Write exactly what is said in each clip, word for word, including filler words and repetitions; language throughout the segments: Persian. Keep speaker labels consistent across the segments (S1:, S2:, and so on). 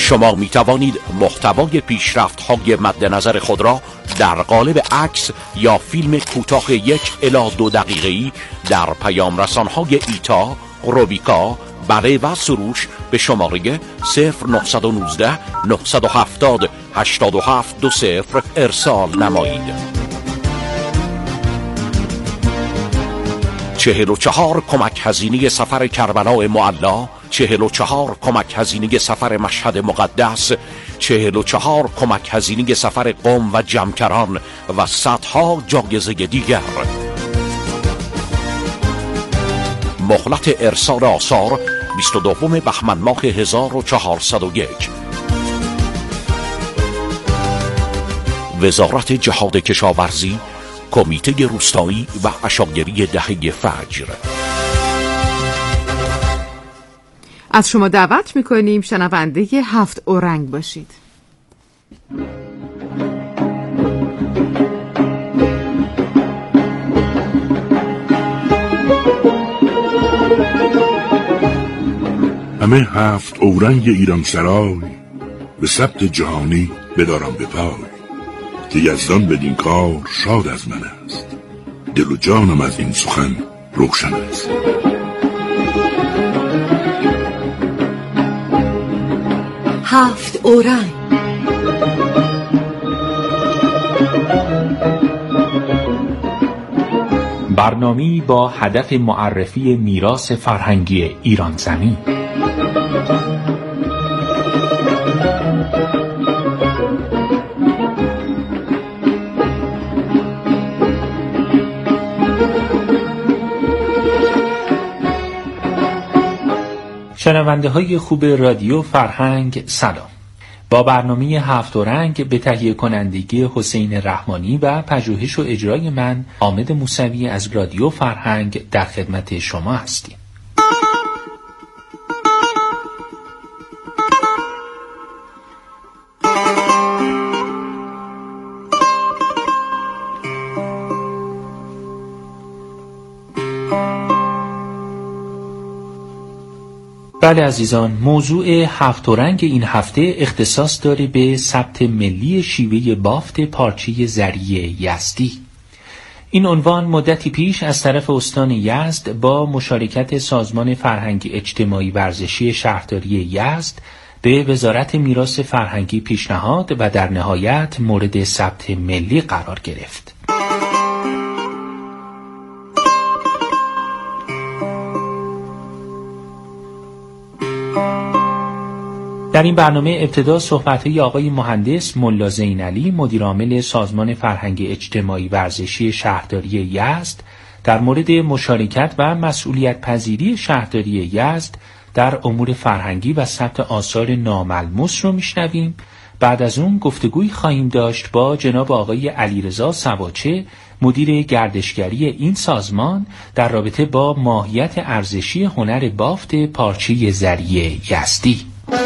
S1: شما می توانید محتوای پیشرفت‌های مد نظر خود را در قالب عکس یا فیلم کوتاه یک الی دو دقیقه‌ای در پیام رسان‌های ایتا، روبیکا، بله و سروش به شماره صفر نه یک نه نه هفت صفر هشت هفت دو صفر ارسال نمایید. چهل و چهار کمک هزینه سفر کربلای معلا، چهل و چهار کمک هزینه سفر مشهد مقدس، چهل و چهار کمک هزینه سفر قم و جمکران و صدها جایزه دیگر. مهلت ارسال آثار بیست و دوم بهمن ماه هزار و چهارصد و یک. وزارت جهاد کشاورزی، کمیته روستایی و عشایری دهه فجر.
S2: از شما دعوت میکنیم شنونده هفت اورنگ باشید.
S3: همه هفت اورنگ ایران سرای به ثبت جهانی بدارم به پای، که یزدان بدین کار شاد از من است، دل و جانم از این سخن روشن است.
S4: هفت اورنگ.
S5: برنامه‌ای با هدف معرفی میراث فرهنگی ایران زمین. شنونده های خوب رادیو فرهنگ سلام. با برنامه هفت اورنگ به تهیه کنندگی حسین رحمانی و پژوهش و اجرای من حامد موسوی از رادیو فرهنگ در خدمت شما هستیم. بله عزیزان، موضوع هفت اورنگ این هفته اختصاص داره به ثبت ملی شیوه بافت پارچه زری یزدی. این عنوان مدتی پیش از طرف استان یزد با مشارکت سازمان فرهنگی اجتماعی ورزشی شهرداری یزد به وزارت میراث فرهنگی پیشنهاد و در نهایت مورد ثبت ملی قرار گرفت. در این برنامه ابتدا صحبت‌های آقای مهندس ملا زینعلی مدیرعامل سازمان فرهنگی اجتماعی ورزشی شهرداری یزد در مورد مشارکت و مسئولیت پذیری شهرداری یزد در امور فرهنگی و ثبت آثار ناملموس رو میشنویم. بعد از اون گفتگوی خواهیم داشت با جناب آقای علیرضا سواچه مدیر گردشگری این سازمان در رابطه با ماهیت ارزشی هنر بافت پارچه زری یزدی.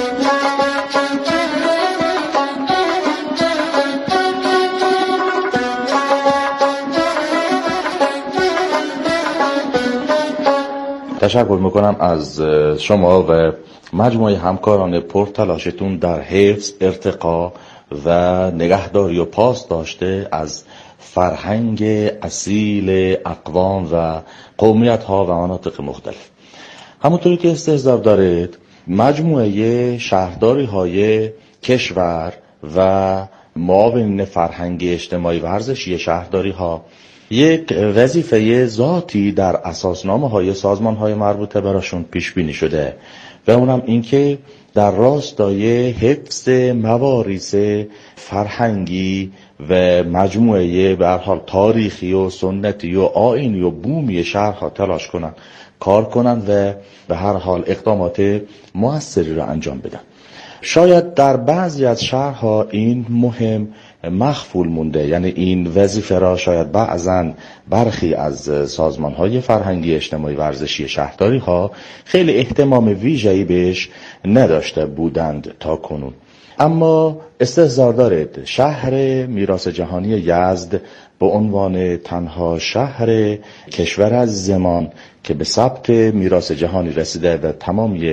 S6: تشکر میکنم از شما و مجموعه همکاران پرتلاشتون در حفظ، ارتقا و نگهداری و پاس داشته از فرهنگ اصیل اقوام و قومیت ها و مناطق مختلف. همونطوری که استحضار دارید، مجموعه شهرداری های کشور و معاونین فرهنگی اجتماعی ورزشی شهرداری ها یک وظیفه ذاتی در اساسنامه های سازمان های مربوطه براشون پیش بینی شده و اونم این که در راستای حفظ مواریث فرهنگی و مجموعه به هر حال تاریخی و سنتی و آیینی و بومی شهرها تلاش کنن، کار کنن و به هر حال اقدامات موثری را انجام بدن. شاید در بعضی از شهرها این مهم مخفول مونده، یعنی این وظیفه را شاید بعضن برخی از سازمان‌های فرهنگی اجتماعی ورزشی شهرداری ها خیلی اهتمام ویژه‌ای بهش نداشته بودند تا کنون. اما استحضار دارید شهر میراث جهانی یزد به عنوان تنها شهر کشور از زمان که به ثبت میراث جهانی رسیده و تمامی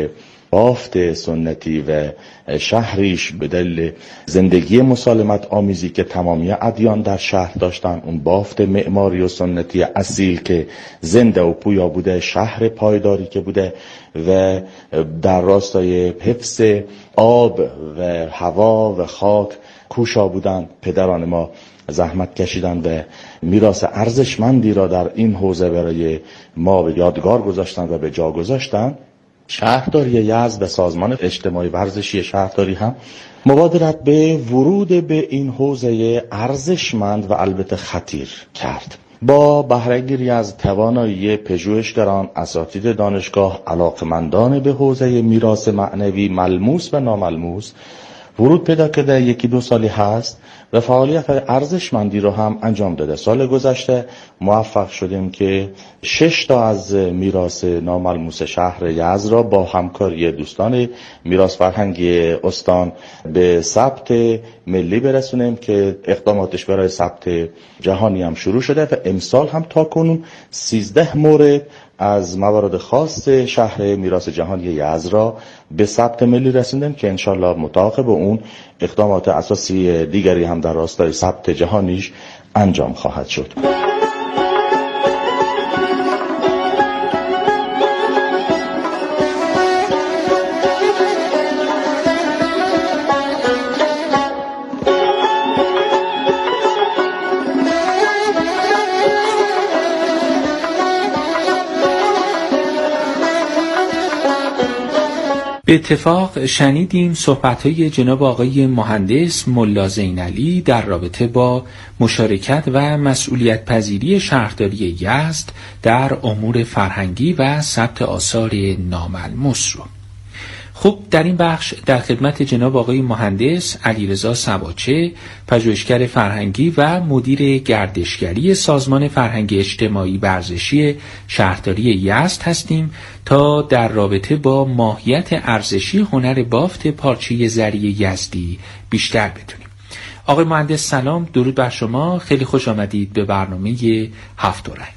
S6: بافت سنتی و شهریش به دلیل زندگی مسالمت آمیزی که تمامی ادیان در شهر داشتن، اون بافت معماری و سنتی اصیل که زنده و پویا بوده، شهر پایداری که بوده و در راستای حفظ آب و هوا و خاک کوشا بودن. پدران ما زحمت کشیدن و میراث ارزشمندی را در این حوزه برای ما به یادگار گذاشتن و به جا گذاشتن. شهرداری یزد و سازمان اجتماعی ورزشی شهرداری هم مبادرت به ورود به این حوزه ارزشمند و البته خطیر کرد. با بهره‌گیری از توانایی پژوهشگران، اساتید دانشگاه، علاقمندان به حوزه میراث معنوی ملموس و ناملموس ورود پیدا کرده یکی دو سالی هست و فعالیت ارزشمندی رو هم انجام داده. سال گذشته موفق شدیم که شش تا از میراث ناملموس شهر یزد را با همکاری دوستان میراث فرهنگی استان به ثبت ملی برسونیم که اقداماتش برای ثبت جهانی هم شروع شده و امسال هم تا کنون سیزده مورد از موارد خاص شهر میراث جهانی یزد را به ثبت ملی رسوندیم که انشالله مطابق اون اقدامات اساسی دیگری هم در راستای ثبت جهانیش انجام خواهد شد.
S5: به اتفاق شنیدیم صحبت‌های جناب آقای مهندس ملا زینعلی در رابطه با مشارکت و مسئولیت پذیری شهرداری یزد در امور فرهنگی و ثبت آثار ناملموس رو. خب در این بخش در خدمت جناب آقای مهندس علیرضا سواچه، پژوهشگر فرهنگی و مدیر گردشگری سازمان فرهنگ اجتماعی ورزشی شهرداری یزد هستیم تا در رابطه با ماهیت ارزشی هنر بافت پارچه زری یزدی بیشتر بدونیم. آقای مهندس سلام، درود بر شما، خیلی خوش آمدید به برنامه هفت رنگ.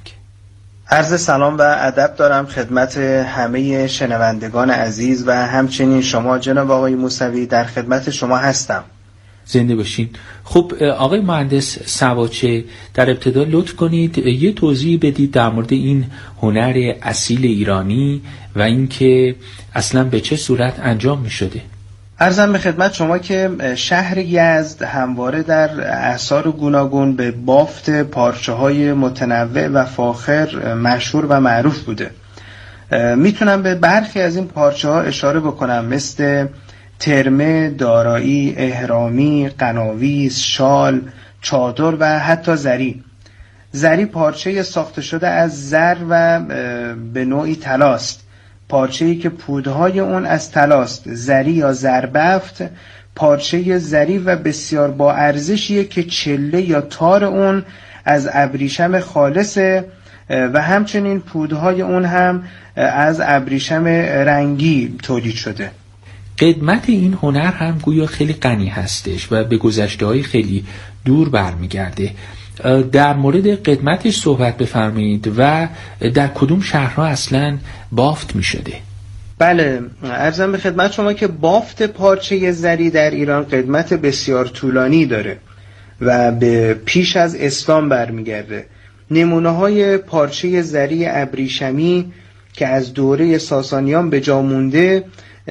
S7: عرض سلام و ادب دارم خدمت همه شنوندگان عزیز و همچنین شما جناب آقای موسوی، در خدمت شما هستم.
S5: زنده باشین. خب آقای مهندس سواچه، در ابتدا لطف کنید یه توضیح بدید در مورد این هنر اصیل ایرانی و اینکه اصلا به چه صورت انجام می شده.
S7: عرضم به خدمت شما که شهر یزد همواره در اعصار گوناگون به بافت پارچه‌های متنوع و فاخر مشهور و معروف بوده. میتونم به برخی از این پارچه‌ها اشاره بکنم، مثل ترمه، دارایی، احرامی، قناویس، شال، چادر و حتی زری. زری پارچه ساخته شده از زر و به نوعی طلاست. پارچه‌ای که پودهای اون از طلاست. زری یا زربفت پارچه زری و بسیار با ارزشیه که چله یا تار اون از ابریشم خالصه و همچنین پودهای اون هم از ابریشم رنگی تولید شده.
S5: قدمت این هنر هم گویا خیلی غنی هستش و به گذشته‌های خیلی دور برمیگرده. در مورد قدمتش صحبت بفرمایید و در کدوم شهرها اصلا بافت می شده؟
S7: بله، عرضم به خدمت شما که بافت پارچه زری در ایران قدمت بسیار طولانی داره و به پیش از اسلام برمیگرده. نمونه های پارچه زری ابریشمی که از دوره ساسانیان به جا مونده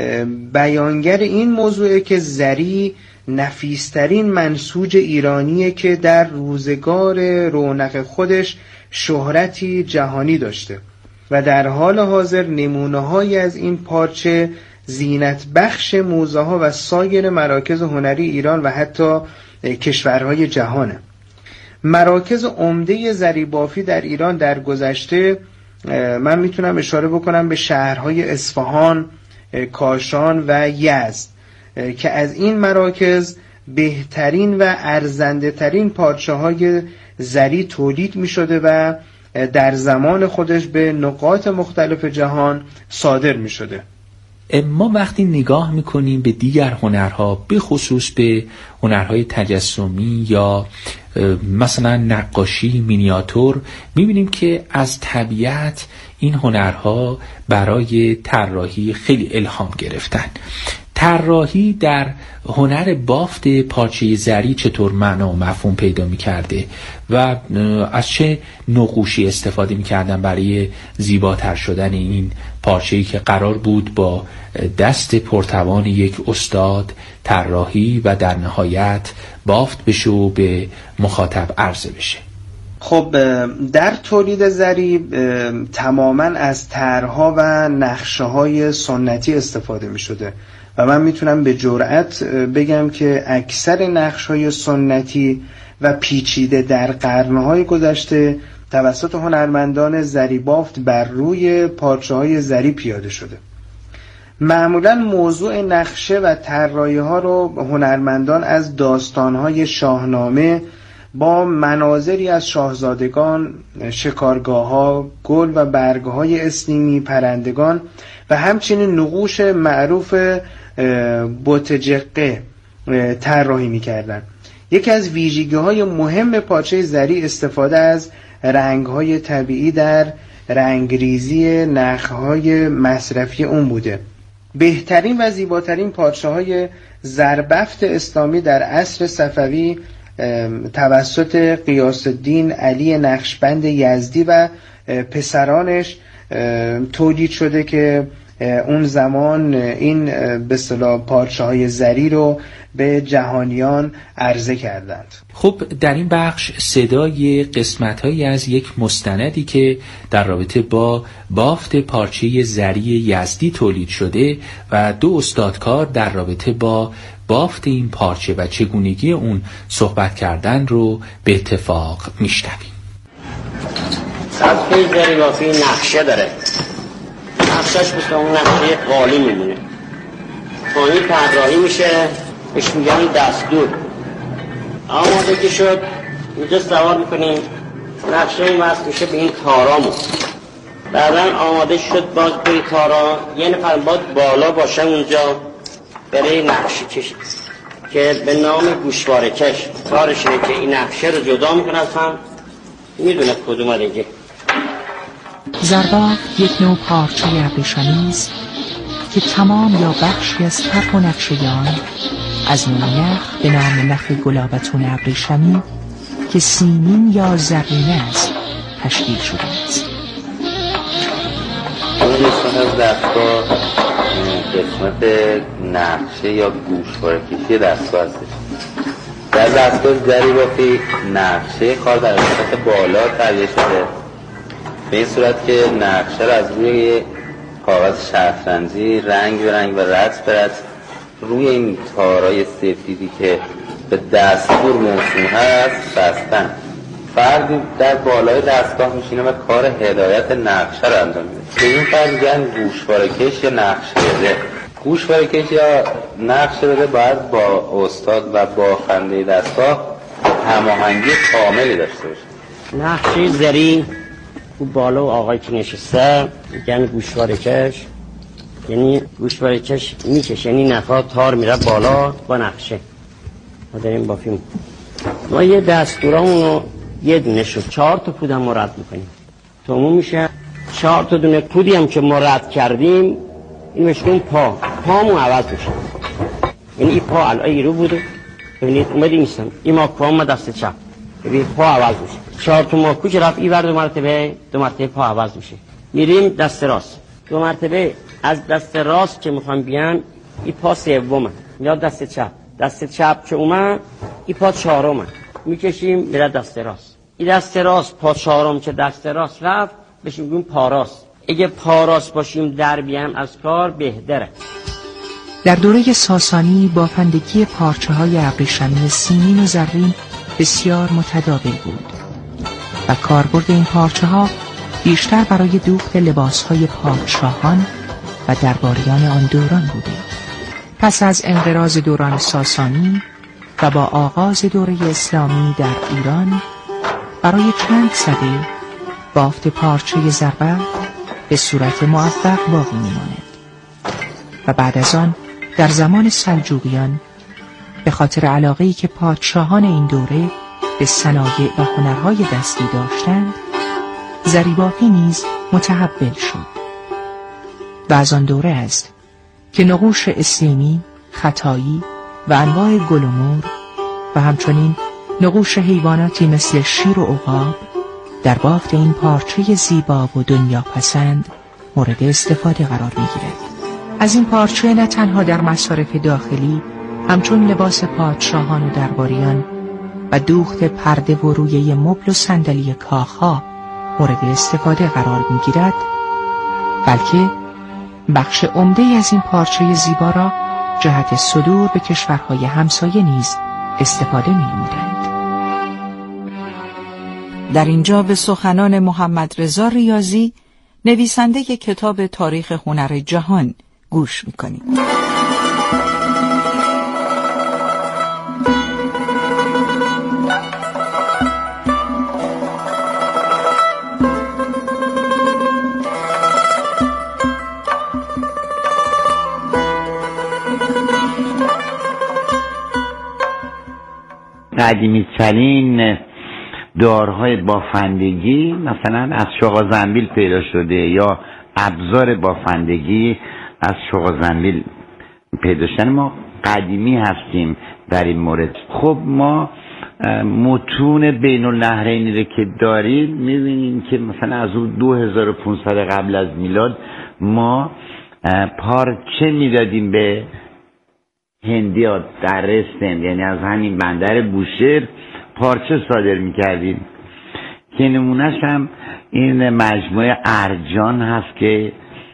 S7: بیانگر این موضوعه که زری نفیسترین منسوج ایرانیه که در روزگار رونق خودش شهرتی جهانی داشته و در حال حاضر نمونه‌هایی از این پارچه زینت بخش موزه ها و سایر مراکز هنری ایران و حتی کشورهای جهانه. مراکز عمده زری بافی در ایران در گذشته من میتونم اشاره بکنم به شهرهای اصفهان، کاشان و یزد که از این مراکز بهترین و ارزنده ترین پارچه های زری تولید می شده و در زمان خودش به نقاط مختلف جهان صادر می شده.
S5: ما وقتی نگاه میکنیم به دیگر هنرها، به خصوص به هنرهای تجسمی یا مثلا نقاشی، مینیاتور، میبینیم که از طبیعت این هنرها برای طراحی خیلی الهام گرفتن. طراحی در هنر بافت پارچه زری چطور معنا و مفهوم پیدا می‌کرده و از چه نقوشی استفاده می‌کردن برای زیباتر شدن این پارچه‌ای که قرار بود با دست پرتوان یک استاد طراحی و در نهایت بافت بشه و به مخاطب عرضه بشه.
S7: خب در تولید زری تماماً از طرح‌ها و نقشه‌های سنتی استفاده می‌شده و من میتونم به جرئت بگم که اکثر نقش‌های سنتی و پیچیده در قرن‌های گذشته توسط هنرمندان زری بافت بر روی پارچه‌های زری پیاده شده. معمولاً موضوع نقشه و طراحی‌ها رو هنرمندان از داستان‌های شاهنامه با مناظری از شاهزادگان، شکارگاه‌ها، گل و برگ‌های اسلیمی، پرندگان و همچنین نقوش معروف بوتجقه طراحی می‌کردند. یکی از ویژگی‌های مهم پارچه زری استفاده از رنگ‌های طبیعی در رنگریزی نخ‌های مصرفی اون بوده. بهترین و زیباترین پارچه‌های زربفت اسلامی در عصر صفوی توسط غیاث الدین علی نقشبند یزدی و پسرانش تولید شده که اون زمان این به اصطلاح پارچه‌های زری رو به جهانیان عرضه کردند.
S5: خب در این بخش صدای قسمت‌هایی از یک مستندی که در رابطه با بافت پارچه زری یزدی تولید شده و دو استادکار در رابطه با بافت این پارچه و چگونگی اون صحبت کردن رو به اتفاق میشنویم.
S8: سبک زری بافی نقشه داره، نقشش مثل اون نقشه قالی میمونه، خانی طراحی میشه، بهش میگن دستور. آماده که شد اینجا سوار میکنیم، نقشه این وصل میشه به این تارامون. بعدا آماده شد باز به تارا یه نفر باید بالا باشه اونجا برای نقشه کش که به نام گوشواره کش. کارش اینه که این نقشه رو جدا میکنه از هم، میدونه کدوم دیگه.
S9: زربافت یک نوع پارچه ابریشمی است که تمام یا بخشی از طرح و نقشه‌آن از نوع نخ به نام نخ گلابتون ابریشمی که سیمین یا زرینه است تشکیل شده است.
S10: اون قسمت از دستگاه قسمت نقشه یا گوشواره کشی دستگاه هستش. در دستگاه زری بافی نقشه کار در قسمت بالا تهیه شده به این صورت که نقشه را از روی کاغذ شطرنجی رنگ به رنگ و رد به رد روی این تارای سفیدی که به دستور موسوم هست بستن. فرد در بالای دستگاه میشینه و کار هدایت نقشه را انجام میده. به این فرد میگن گوشواره کش یا نقشه بده. گوشواره کش یا نقشه بده باید با استاد و بافنده دستگاه هماهنگی کاملی داشته باشه.
S8: نقشه زری او بالا و آقای که نشسته میگن گوشواره کش، یعنی گوشواره کش میکشه، یعنی نفا تار میره بالا با نقشه. ما داریم بافیم، ما یه دستورامون رو یه دونه شد چهار تا پودم ما رد میکنیم تموم میشه. چهار تا دونه پودی هم که ما رد کردیم این مشکون پا پامون عوض میشه، یعنی این پا الان رو بوده ببینید اومدی نیستم، این ما پا ما دست چپ ببینید پا عوض میشه. چهار تا ماکو که رفت این ور دو مرتبه دو مرتبه پا عوض میشه. میریم دست راست دو مرتبه از دست راست که میخوام بیان این پا سومه یا دست چپ، دست چپ که اومد این پا چهارمه میکشیم میره دست راست. این دست راست پا چهارم که دست راست رفت بهش میگیم پا راست. اگه پا راست باشیم در بیام از کار بهتره.
S9: در دوره ساسانی بافندگی پارچه های ابریشمی سیمین و زرین بسیار متداول بود و کاربرد این پارچه ها بیشتر برای دوخت لباس های پادشاهان و درباریان آن دوران بوده. پس از انقراض دوران ساسانی و با آغاز دوره اسلامی در ایران برای چند سده بافت پارچه زربفت به صورت موفق باقی میماند. و بعد از آن در زمان سلجوقیان به خاطر علاقه‌ای که پادشاهان این دوره به صنایع و هنرهای دستی داشتند، زریبافی نیز متحول شد. و از آن دوره است که نقوش اسلیمی، خطایی و انواع گل و مور و همچنین نقوش حیواناتی مثل شیر و عقاب در بافت این پارچه زیبا و دنیا پسند مورد استفاده قرار می‌گیرد. از این پارچه نه تنها در مصارف داخلی همچون لباس پادشاهان و درباریان و دوخت پرده و رویه مبل و صندلی کاخها مورد استفاده قرار می‌گیرد، بلکه بخش عمده از این پارچه زیبا را جهت صدور به کشورهای همسایه نیز استفاده می‌نمودند.
S11: در اینجا به سخنان محمد رضا ریاضی، نویسنده کتاب تاریخ هنر جهان، گوش می‌کنیم.
S12: قدیمی ترین دارهای بافندگی مثلا از شغا زنبیل پیدا شده یا ابزار بافندگی از شغا زنبیل پیدا شده. ما قدیمی هستیم در این مورد. خب ما متون بین النهرینی رو که داریم میبینیم که مثلا از اون دو هزار و پانصد قبل از میلاد ما پارچه میدادیم به هندیات در رستن، یعنی از همین بندر بوشهر پارچه صادر میکردیم که نمونهش هم این مجموعه ارجان هست که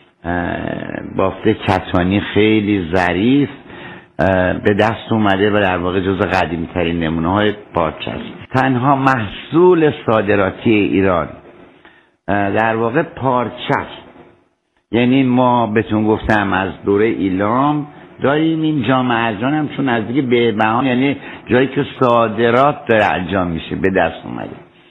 S12: بافت کتانی خیلی ظریف به دست اومده و در واقع جز قدیمی ترین نمونه های پارچه است. تنها محصول صادراتی ایران در واقع پارچه است. یعنی ما بهتون گفتم از دوره ایلام داریم این جام ارجان هم چون از دیگه به بهان، یعنی جایی که صادرات داره ارجان میشه به دست اومده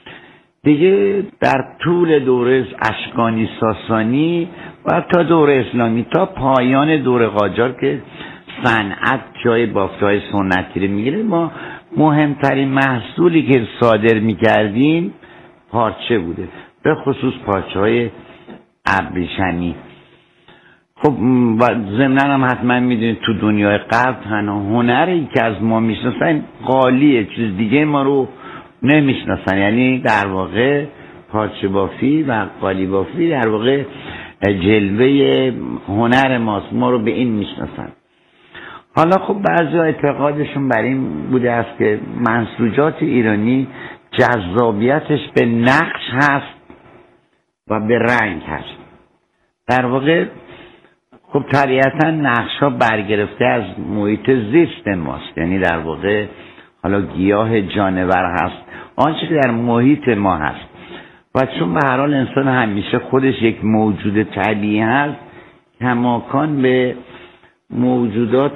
S12: دیگه. در طول دوره اشکانی ساسانی و تا دوره اسلامی تا پایان دوره قاجار که صنعت جای بافت‌های سنتی رو میگیره، ما مهمترین محصولی که صادر میکردیم پارچه بوده، به خصوص پارچه های ابریشمی. خب ضمناً هم حتما میدونید تو دنیای غرب تنها هنری که از ما میشناسن قالیه، چیز دیگه ما رو نمیشناسن. یعنی در واقع پارچه بافی و قالی بافی در واقع جلوه هنر ماست، ما رو به این میشناسن. حالا خب بعضی اعتقادشون بر این بوده است که منسوجات ایرانی جذابیتش به نقش هست و به رنگ هست. در واقع خب طبیعتا نقش ها برگرفته از محیط زیست ماست، یعنی در واقع حالا گیاه، جانور هست، آنچه که در محیط ما هست. و چون به هر حال انسان همیشه خودش یک موجود طبیعی هست، کماکان به موجودات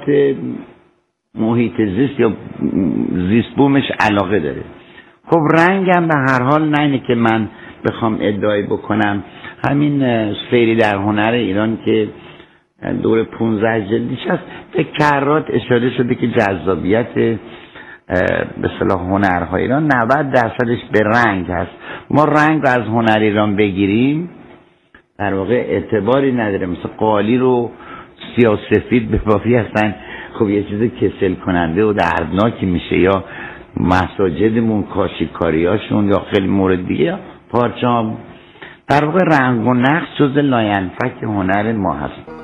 S12: محیط زیست یا زیست بومش علاقه داره. خب رنگ هم به هر حال نه اینه که من بخوام ادعای بکنم، همین سیری در هنر ایران که دور پونزده جلدیش هست به کرات اشاره شده که جذابیت به اصطلاح هنرهای ایران نود درصدش به رنگ هست. ما رنگ رو از هنر ایران بگیریم در واقع اعتباری نداره. مثل قالی رو سیاه سفید ببافی هستن، خب یه چیز کسل کننده و دردناکی میشه. یا مساجدمون کاشیکاریاشون یا خیلی مورد دیگه پارچه ها، در واقع رنگ و نقش جز لاینفک هنر ما هست.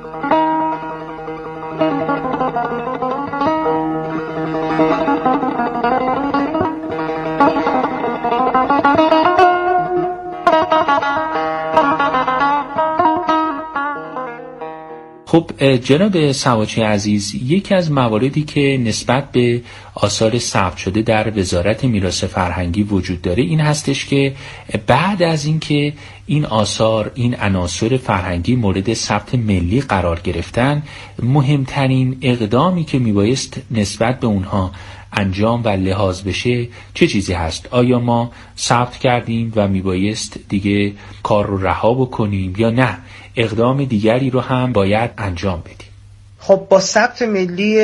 S5: خب جناب سواچی عزیز، یکی از مواردی که نسبت به آثار ثبت شده در وزارت میراث فرهنگی وجود داره این هستش که بعد از اینکه این آثار، این عناصر فرهنگی مورد ثبت ملی قرار گرفتن، مهمترین اقدامی که میبایست نسبت به اونها انجام و لحاظ بشه چه چیزی هست؟ آیا ما ثبت کردیم و میبایست دیگه کار رو رها بکنیم یا نه اقدام دیگری رو هم باید انجام بدیم؟
S7: خب با ثبت ملی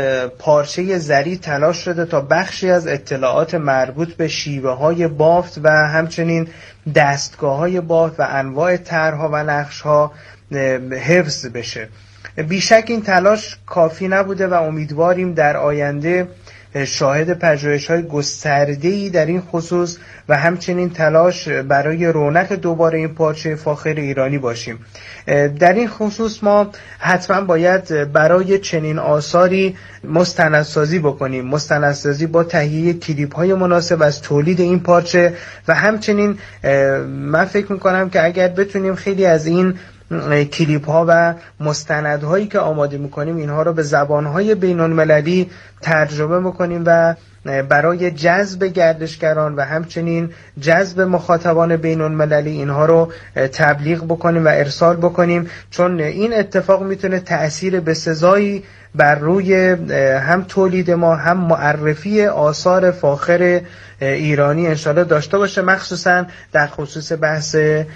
S7: پارچه زری تلاش شده تا بخشی از اطلاعات مربوط به شیوه های بافت و همچنین دستگاه های بافت و انواع طرح‌ها و نقش‌ها حفظ بشه. بیشک این تلاش کافی نبوده و امیدواریم در آینده شاهد پژوهش‌های گسترده‌ای در این خصوص و همچنین تلاش برای رونق دوباره این پارچه فاخر ایرانی باشیم. در این خصوص ما حتما باید برای چنین آثاری مستندسازی بکنیم، مستندسازی با تهیه کلیپ‌های مناسب از تولید این پارچه و همچنین من فکر می‌کنم که اگر بتونیم خیلی از این کلیپ ها و مستندهایی که آماده میکنیم اینها رو به زبانهای بین المللی ترجمه بکنیم و برای جذب گردشگران و همچنین جذب مخاطبان بین المللی اینها رو تبلیغ بکنیم و ارسال بکنیم، چون این اتفاق میتونه تأثیر بسزایی بر روی هم تولید ما هم معرفی آثار فاخر ایرانی انشالله داشته باشه، مخصوصا در خصوص بحث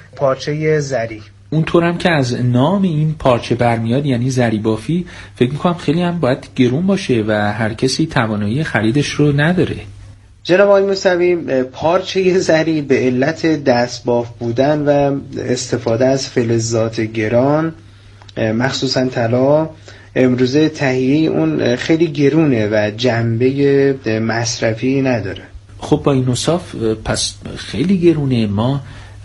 S7: پارچه زری.
S5: اونطورم که از نام این پارچه برمیاد یعنی زری بافی، فکر میکنم خیلی هم باید گرون باشه و هر کسی توانایی خریدش رو نداره.
S7: جناب آقای موسوی، پارچه زری به علت دست باف بودن و استفاده از فلزات گران مخصوصا طلا امروزه تهیه اون خیلی گرونه و جنبه مصرفی نداره.
S5: خب با این اوصاف پس خیلی گرونه، ما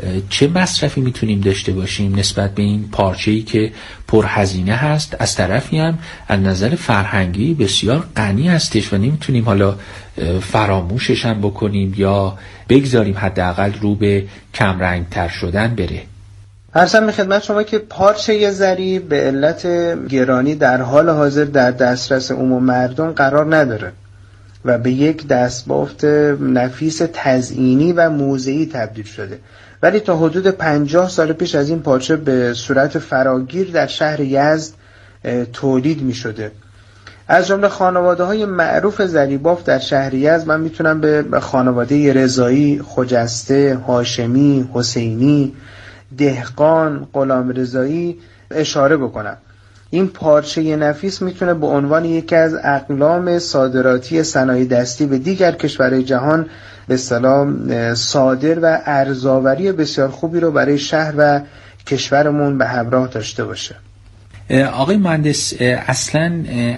S5: چه مصرفی میتونیم داشته باشیم نسبت به این پارچه‌ای که پرهزینه هست، از طرفی هم از نظر فرهنگی بسیار غنی هستش و نمیتونیم حالا فراموشش هم بکنیم یا بگذاریم حداقل رو به کمرنگتر شدن بره؟
S7: عرضم به خدمت شما که پارچه زری به علت گرانی در حال حاضر در دسترس عموم مردم قرار نداره و به یک دستبافت نفیس تزئینی و موضعی تبدیل شده، ولی تا حدود پنجاه سال پیش از این پارچه به صورت فراگیر در شهر یزد تولید می شده. از جمله خانواده های معروف زریبافت در شهر یزد من میتونم به خانواده رضایی، خجسته، هاشمی، حسینی، دهقان، غلام رضایی اشاره بکنم. این پارچه نفیس میتونه به عنوان یکی از اقلام صادراتی صنایع دستی به دیگر کشورهای جهان به اصطلاح صادر و ارزآوری بسیار خوبی رو برای شهر و کشورمون به همراه داشته باشه.
S5: آقای مهندس، اصلا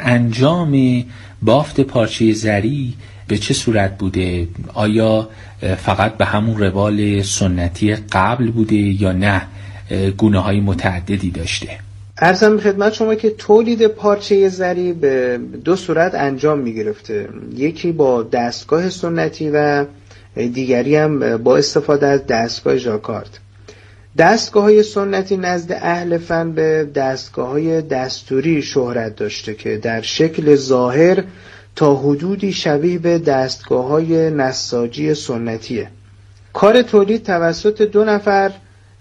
S5: انجام بافت پارچه زری به چه صورت بوده؟ آیا فقط به همون روال سنتی قبل بوده یا نه گونه های متعددی داشته؟
S7: عرضم به خدمت شما که تولید پارچه زری به دو صورت انجام می گرفته، یکی با دستگاه سنتی و دیگری هم با استفاده از دستگاه ژاکارد. دستگاه های سنتی نزد اهل فن به دستگاه های دستوری شهرت داشته که در شکل ظاهر تا حدودی شبیه به دستگاه های نساجی سنتیه. کار تولید توسط دو نفر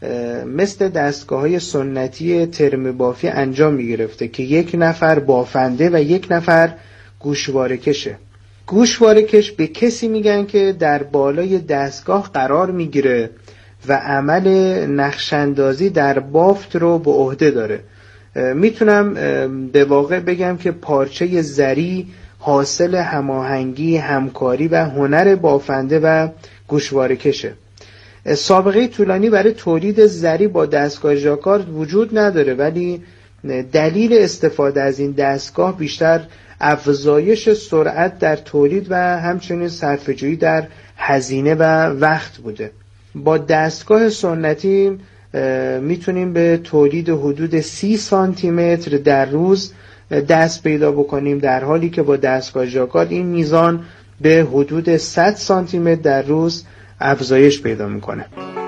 S7: مثل دستگاه های سنتی ترم بافی انجام می گرفته که یک نفر بافنده و یک نفر گوشواره کشه. گوشواره کش به کسی میگن که در بالای دستگاه قرار میگیره و عمل نقشاندازی در بافت رو به عهده داره. میتونم به واقع بگم که پارچه زری حاصل هماهنگی، همکاری و هنر بافنده و گوشواره کشه. سابقه طولانی برای تولید زری با دستگاه ژاکارد وجود نداره، ولی دلیل استفاده از این دستگاه بیشتر افزایش سرعت در تولید و همچنین صرفه‌جویی در هزینه و وقت بوده. با دستگاه سنتی میتونیم به تولید حدود سی سانتی متر در روز دست پیدا بکنیم، در حالی که با دستگاه ژاکارد این میزان به حدود صد سانتی متر در روز افزایش پیدا میکنه.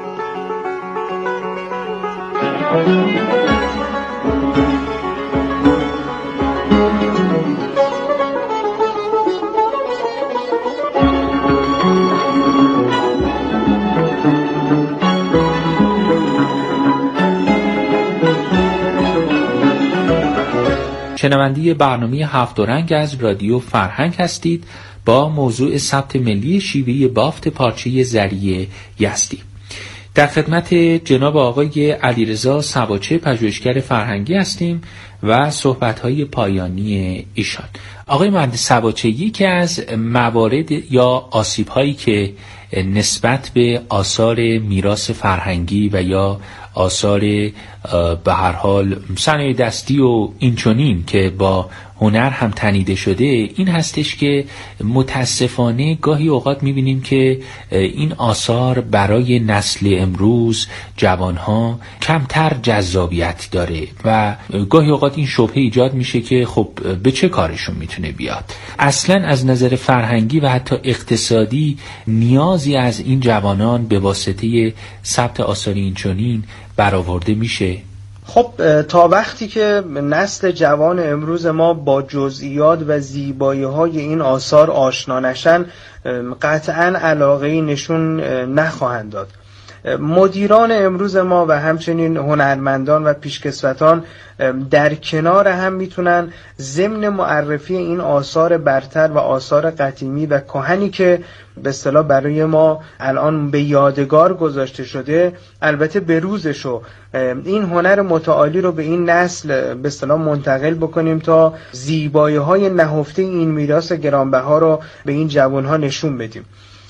S5: شنونده برنامه هفت رنگ از رادیو فرهنگ هستید با موضوع ثبت ملی شیوه بافت پارچه زری یزدی. در خدمت جناب آقای علیرضا سباچه پژوهشگر فرهنگی هستیم و صحبت‌های پایانی ایشان. آقای مهندس سباچه، یکی از موارد یا آسیب‌هایی که نسبت به آثار میراث فرهنگی و یا آثار به هر حال صنایع دستی و اینچنین که با هنر هم تنیده شده این هستش که متاسفانه گاهی اوقات می‌بینیم که این آثار برای نسل امروز جوانها کمتر جذابیت داره و گاهی اوقات این شبهه ایجاد میشه که خب به چه کارشون میتونه بیاد. اصلا از نظر فرهنگی و حتی اقتصادی نیازی از این جوانان به واسطه ثبت آثار اینچنین برآورده میشه؟
S7: خب تا وقتی که نسل جوان امروز ما با جزئیات و زیبایی‌های این آثار آشنا نشن قطعاً علاقه‌ای نشون نخواهند داد. مدیران امروز ما و همچنین هنرمندان و پیشکسوتان در کنار هم میتونن ضمن معرفی این آثار برتر و آثار قدیمی و کهنی که به اصطلاح برای ما الان به یادگار گذاشته شده، البته به روزشو این هنر متعالی رو به این نسل به اصطلاح منتقل بکنیم تا زیبایی‌های نهفته این میراث گرانبها رو به این جوان‌ها نشون بدیم.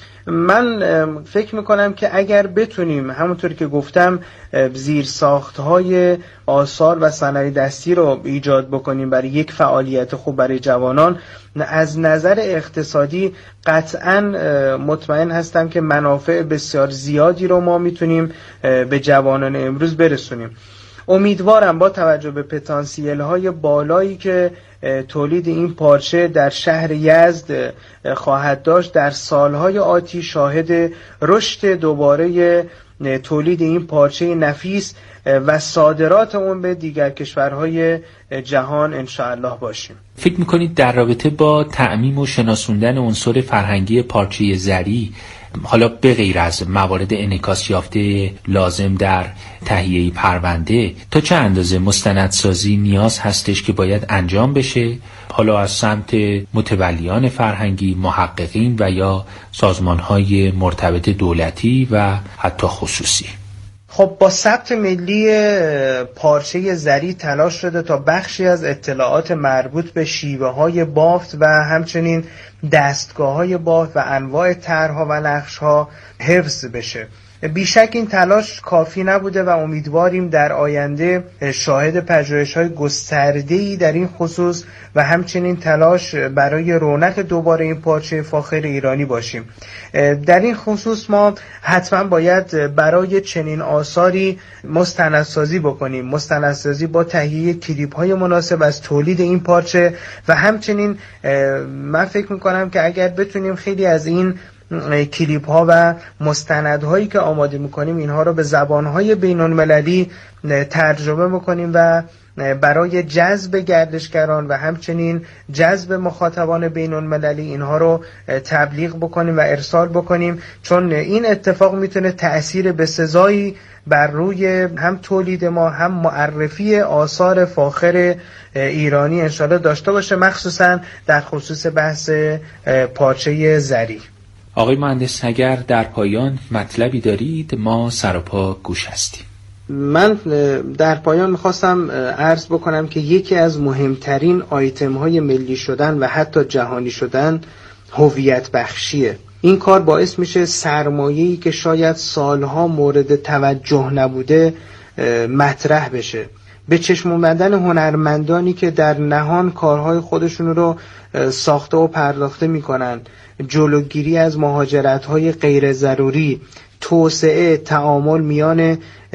S7: من فکر میکنم که اگر بتونیم همونطور که گفتم زیرساخت‌های آثار و صنایع دستی رو ایجاد بکنیم برای یک فعالیت خوب برای جوانان، از نظر اقتصادی قطعاً مطمئن هستم که منافع بسیار زیادی رو ما میتونیم به جوانان امروز برسونیم. امیدوارم با توجه به پتانسیل های بالایی که تولید این پارچه در شهر یزد خواهد داشت، در سالهای آتی شاهد رشد دوباره تولید این پارچه نفیس و صادرات اون به دیگر کشورهای جهان انشاءالله باشیم.
S5: فکر میکنید در رابطه با تعمیم و شناسوندن عنصر فرهنگی پارچه زری، حالا به غیر از موارد انعکاس یافته لازم در تهیه پرونده، تا چه اندازه مستندسازی نیاز هستش که باید انجام بشه، حالا از سمت متولیان فرهنگی، محققین و یا سازمانهای مرتبط دولتی و حتی خصوصی؟
S7: خب با ثبت ملی پارچه زری تلاش شده تا بخشی از اطلاعات مربوط به شیوه های بافت و همچنین دستگاه های بافت و انواع طرح‌ها و نقش‌ها حفظ بشه. بیشک این تلاش کافی نبوده و امیدواریم در آینده شاهد پژوهش‌های گسترده‌ای در این خصوص و همچنین تلاش برای رونق دوباره این پارچه فاخر ایرانی باشیم. در این خصوص ما حتما باید برای چنین آثاری مستندسازی بکنیم، مستندسازی با تهیه کلیپ‌های مناسب از تولید این پارچه و همچنین من فکر می‌کنم که اگر بتونیم خیلی از این کلیپ ها و مستندهایی که آماده میکنیم اینها رو به زبانهای بین المللی ترجمه بکنیم و برای جذب گردشگران و همچنین جذب مخاطبان بین المللی اینها رو تبلیغ بکنیم و ارسال بکنیم، چون این اتفاق میتونه تأثیر بسزایی بر روی هم تولید ما هم معرفی آثار فاخر ایرانی انشاءالله داشته باشه، مخصوصا در خصوص بحث پارچه زری.
S5: آقای مهندس اگر در پایان مطلبی دارید ما سر و پا گوش هستیم.
S7: من در پایان میخواستم عرض بکنم که یکی از مهمترین آیتم های ملی شدن و حتی جهانی شدن هویت بخشیه. این کار باعث میشه سرمایه‌ای که شاید سالها مورد توجه نبوده مطرح بشه. به چشم اومدن هنرمندانی که در نهان کارهای خودشون رو ساخته و پرداخته میکنن، جلوگیری از مهاجرت‌های غیر ضروری، توسعه تعامل میان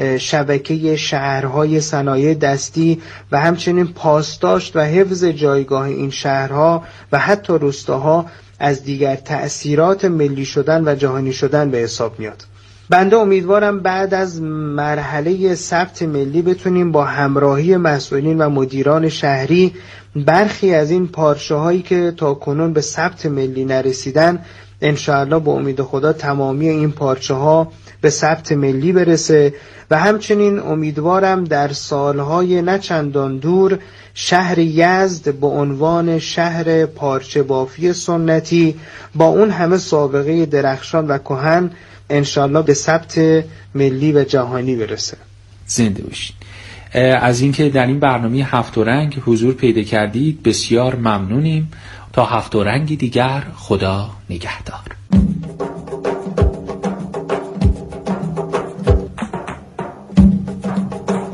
S7: شبکه شهرهای صنایع دستی و همچنین پاسداشت و حفظ جایگاه این شهرها و حتی روستاها از دیگر تأثیرات ملی شدن و جهانی شدن به حساب میاد. بنده امیدوارم بعد از مرحله ثبت ملی بتونیم با همراهی مسئولین و مدیران شهری برخی از این پارچه هایی که تا کنون به ثبت ملی نرسیدن انشاءالله با امید خدا تمامی این پارچه ها به ثبت ملی برسه و همچنین امیدوارم در سالهای نچندان دور شهر یزد به عنوان شهر پارچه بافی سنتی با اون همه سابقه درخشان و کهن انشالله به ثبت ملی و جهانی برسه.
S5: زنده باشید. از اینکه در این برنامه هفت رنگ حضور پیدا کردید بسیار ممنونیم. تا هفت رنگی دیگر، خدا نگهدار.